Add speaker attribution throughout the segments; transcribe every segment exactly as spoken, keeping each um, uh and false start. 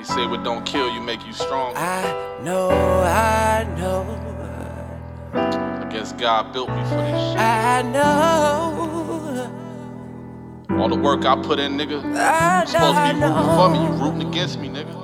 Speaker 1: They say what don't kill you make you strong.
Speaker 2: I know, I know.
Speaker 1: I guess God built me for this shit.
Speaker 2: I know.
Speaker 1: All the work I put in, nigga.
Speaker 2: I
Speaker 1: You supposed to be
Speaker 2: know,
Speaker 1: rooting for me, you rooting against me, nigga.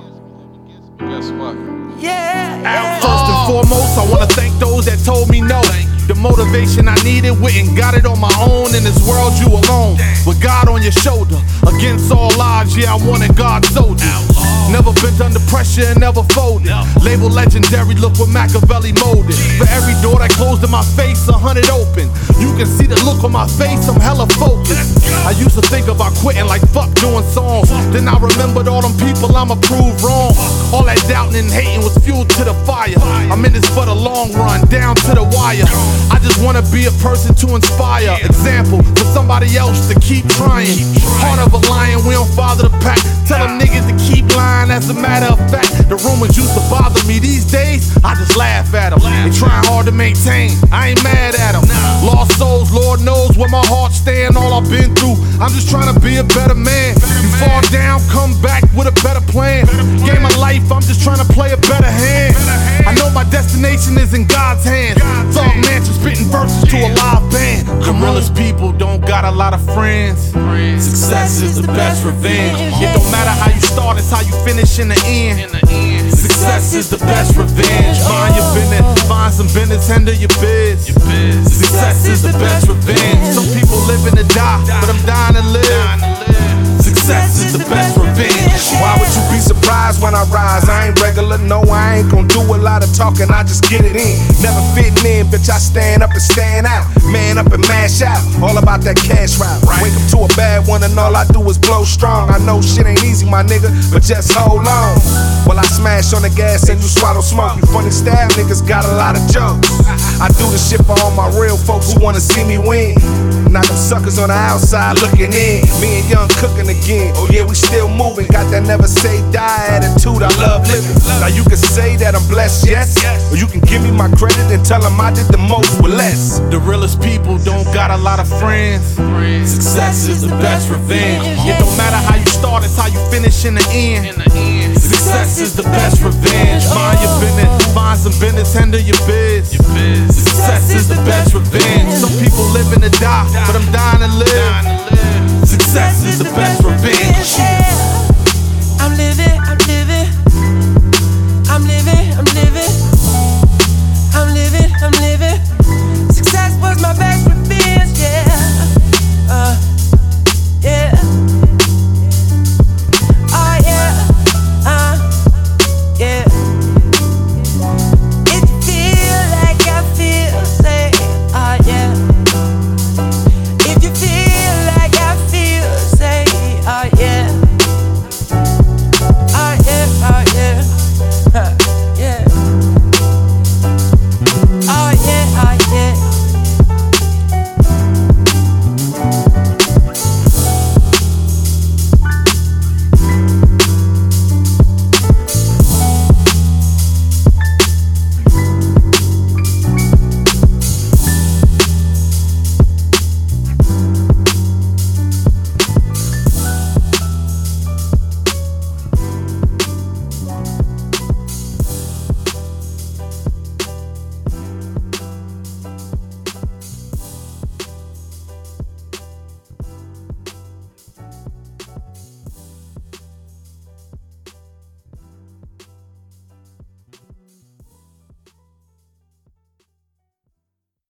Speaker 1: Guess what?
Speaker 2: Yeah, yeah.
Speaker 3: First and foremost, I wanna thank those that told me no. The motivation I needed, went and got it on my own. In this world, you alone, with God on your shoulder. Against all odds, yeah, I wanted God's soldier. Never been under pressure and never folded. Label legendary, look what Machiavelli molded. For every door that closed in my face, a hundred open. You can see the look on my face, I'm hella focused. I used to think about quitting like fuck doing songs. Then I remembered all them people I'ma prove wrong. All that doubting and hating was fuel to the fire. I'm in this for the long run, down to the wire. I just wanna be a person to inspire. Example for somebody else to keep trying. Heart of a lion, we don't father the pack. Tell them niggas to keep lying. As a matter of fact, the rumors used to bother me. These days, I just laugh at them. They trying hard to maintain, I ain't mad at them. Lost souls, Lord knows where my heart stand. All I've been through, I'm just trying to be a better man. You fall down, come back with a better plan. Game of life, I'm just trying to play a better hand. I know my destination is in God's hands. Thug mansion spitting verses to a live band. Gorillas people don't got a lot of friends. Success is the best revenge. It don't matter how you start, it's how you finish in the end. Success is the best revenge. Mind your business, find some business, handle your biz. Success is the best revenge. Some people living to die, but I'm dying to live. Success is the best revenge.
Speaker 4: Why would you be surprised when I rise? I ain't regular, no, I ain't gon' do a lot of talking, I just get it in. Never fitting in, bitch, I stand up and stand out. Man up and mash out, all about that cash route. Wake up to a bad one and all I do is blow strong. I know shit ain't easy, my nigga, but just hold on. While I smash on the gas and you swallow smoke. You funny style niggas got a lot of jokes. I do this shit for all my real folks who wanna see me win. Not them suckers on the outside looking in. Me and Young cooking again. Oh yeah, we still moving. Got that never say die attitude. I love living. Now you can say that I'm blessed, yes. Or you can give me my credit and tell them I did the most with less.
Speaker 3: The realest people don't got a lot of friends. Success is the best revenge. It don't matter how you start, it's how you finish in the end. Success is the best revenge. Mind your business, find some business, handle your biz. Success is the best revenge. Some people living to die, but I'm dying to live. Success is the best revenge.